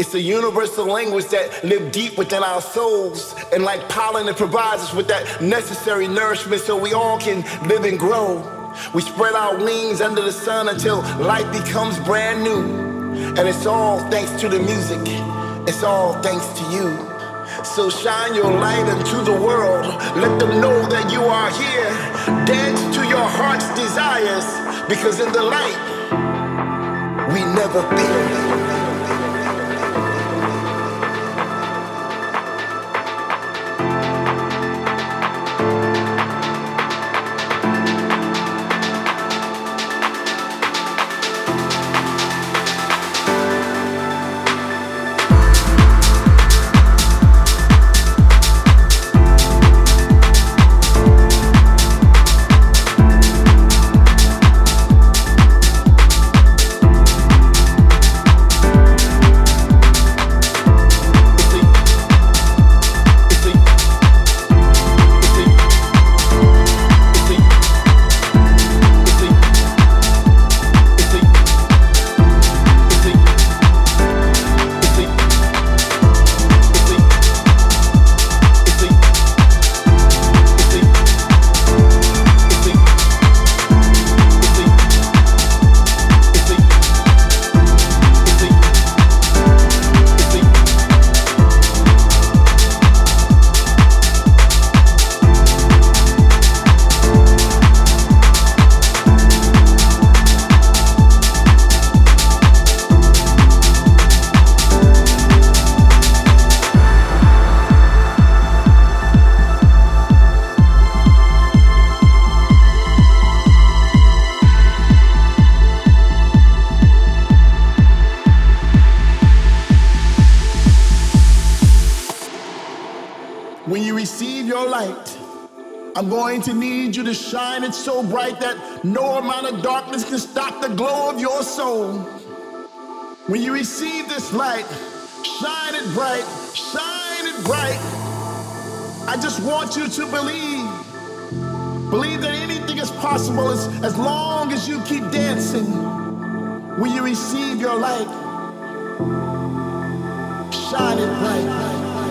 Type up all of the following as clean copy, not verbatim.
It's a universal language that lives deep within our souls. And like pollen, it provides us with that necessary nourishment so we all can live and grow. We spread our wings under the sun until life becomes brand new. And it's all thanks to the music. It's all thanks to you. So shine your light into the world. Let them know that you are here. Dance to your heart's desires. Because in the light, we never fear. When you receive your light, I'm going to need you to shine it so bright that no amount of darkness can stop the glow of your soul. When you receive this light, shine it bright, shine it bright. I just want you to believe that anything is possible as long as you keep dancing. When you receive your light, shine it bright.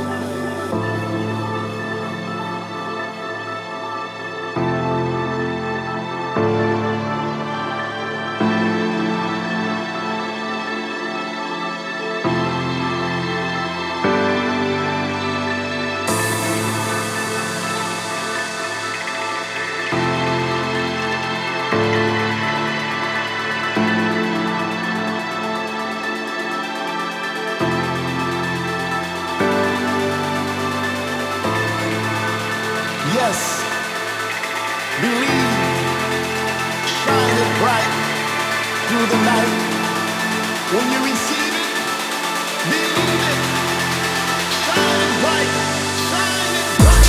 Yes, believe, shine it bright through the night. When you receive it, believe it, shine it bright, shine it bright.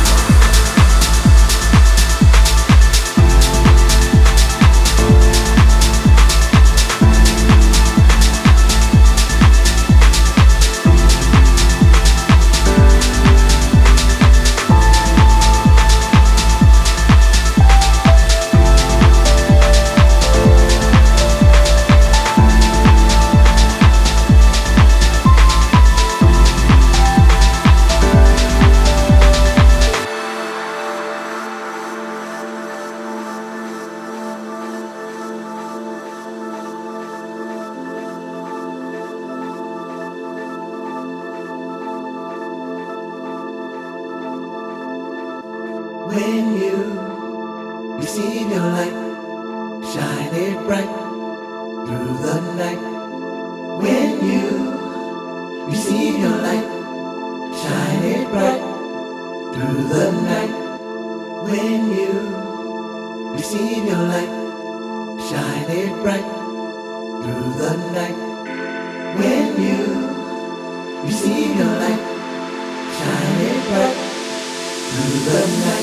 When you receive your light, shine it bright through the night. When you receive your light, shine it bright through the night. When you receive your light, shine it bright through the night. When you receive your light, shine it bright through the night.